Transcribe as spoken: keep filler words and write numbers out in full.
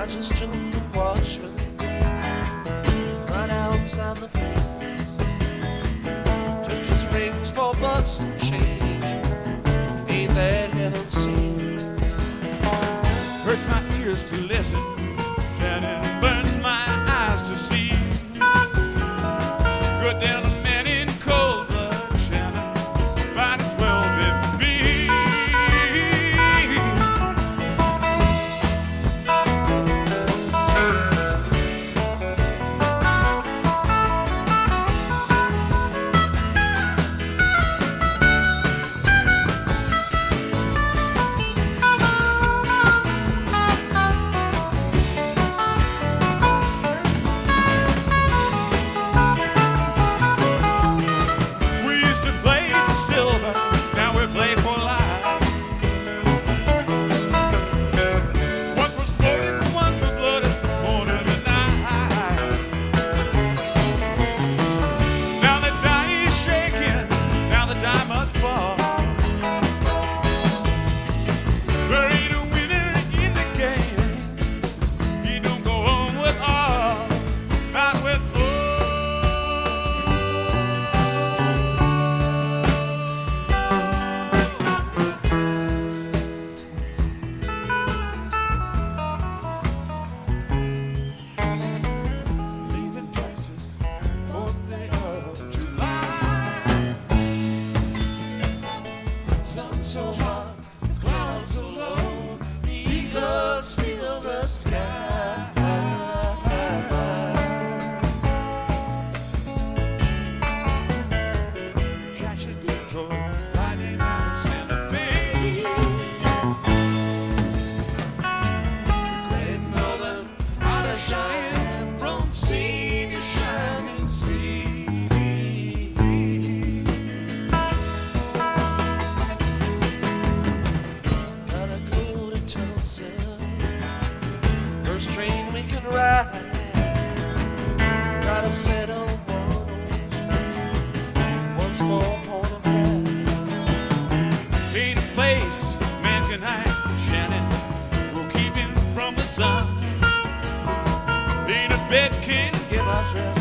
just jumped and watched me right outside the fence. Took his rings for bucks and change. Ain't that heaven seen? Hurts my ears to listen, Shannon, burns my eyes to see. Good down a man in cold blood, Shannon, might as well be me. So hot, the clouds so low, the eagles fill the sky. Catch a detour, riding on the Santa Fe. The Great Northern out of shine from sea to shining sea. First train we can ride, gotta settle bones once more upon a pride. Ain't a place man can hide, Shannon, will keep him from the sun. Ain't a bed can give us rest.